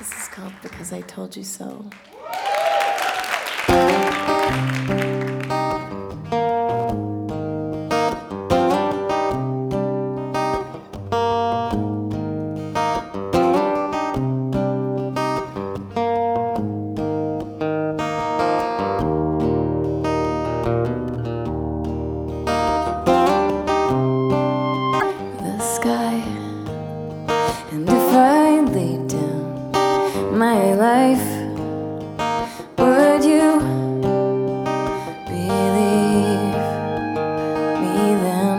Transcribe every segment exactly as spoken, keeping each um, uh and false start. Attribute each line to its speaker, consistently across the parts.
Speaker 1: This is called Because I Told You So. And if I laid down my life, would you believe me then?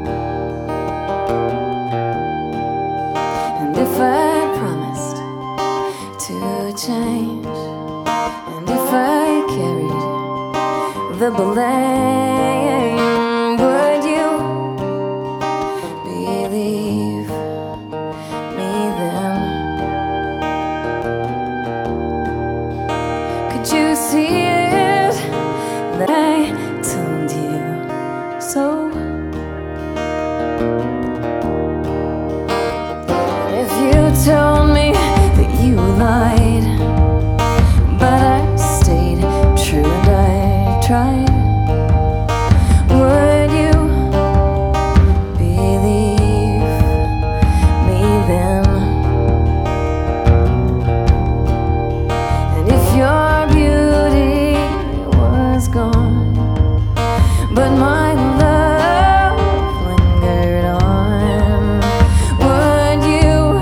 Speaker 1: And if I promised to change, and if I carried the blame, would you believe me then? Could you see it that I told you so? If you told me that you lied, but I stayed true and I tried, would you believe me then? And if your beauty was gone, but my love lingered on, would you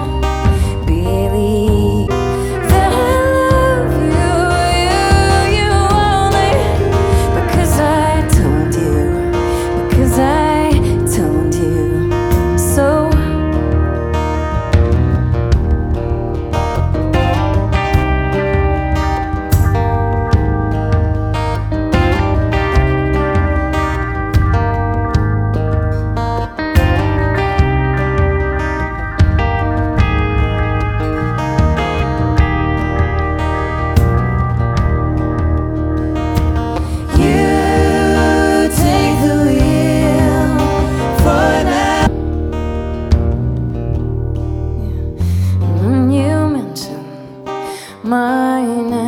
Speaker 1: believe that I love you, you, you only because I told you, because I told you so? My name.